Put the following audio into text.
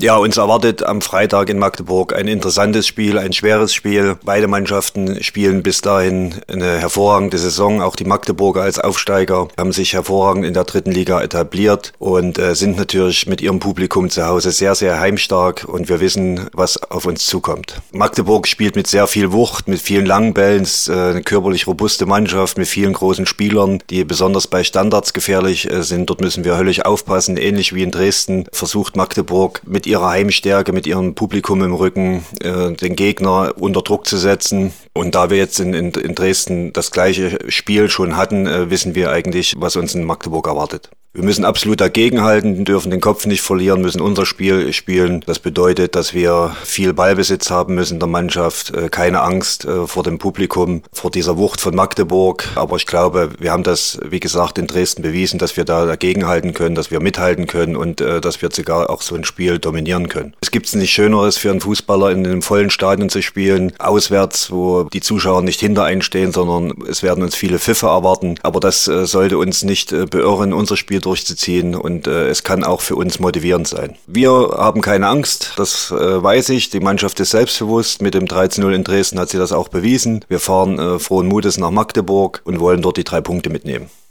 Ja, uns erwartet am Freitag in Magdeburg ein interessantes Spiel, ein schweres Spiel. Beide Mannschaften spielen bis dahin eine hervorragende Saison. Auch die Magdeburger als Aufsteiger haben sich hervorragend in der dritten Liga etabliert und sind natürlich mit ihrem Publikum zu Hause sehr, sehr heimstark und wir wissen, was auf uns zukommt. Magdeburg spielt mit sehr viel Wucht, mit vielen langen Bällen, ist eine körperlich robuste Mannschaft mit vielen großen Spielern, die besonders bei Standards gefährlich sind. Dort müssen wir höllisch aufpassen. Ähnlich wie in Dresden versucht Magdeburg mit ihrer Heimstärke, mit ihrem Publikum im Rücken, den Gegner unter Druck zu setzen. Und da wir jetzt in Dresden das gleiche Spiel schon hatten, wissen wir eigentlich, was uns in Magdeburg erwartet. Wir müssen absolut dagegenhalten, dürfen den Kopf nicht verlieren, müssen unser Spiel spielen. Das bedeutet, dass wir viel Ballbesitz haben müssen in der Mannschaft, keine Angst vor dem Publikum, vor dieser Wucht von Magdeburg. Aber ich glaube, wir haben das, wie gesagt, in Dresden bewiesen, dass wir da dagegenhalten können, dass wir mithalten können und dass wir sogar auch so ein Spiel dominieren können. Es gibt nichts Schöneres für einen Fußballer, in einem vollen Stadion zu spielen, auswärts, wo die Zuschauer nicht hinter einstehen, sondern es werden uns viele Pfiffe erwarten. Aber das sollte uns nicht beirren, unser Spiel durchzuziehen und es kann auch für uns motivierend sein. Wir haben keine Angst, das weiß ich. Die Mannschaft ist selbstbewusst. Mit dem 13-0 in Dresden hat sie das auch bewiesen. Wir fahren frohen Mutes nach Magdeburg und wollen dort die 3 Punkte mitnehmen.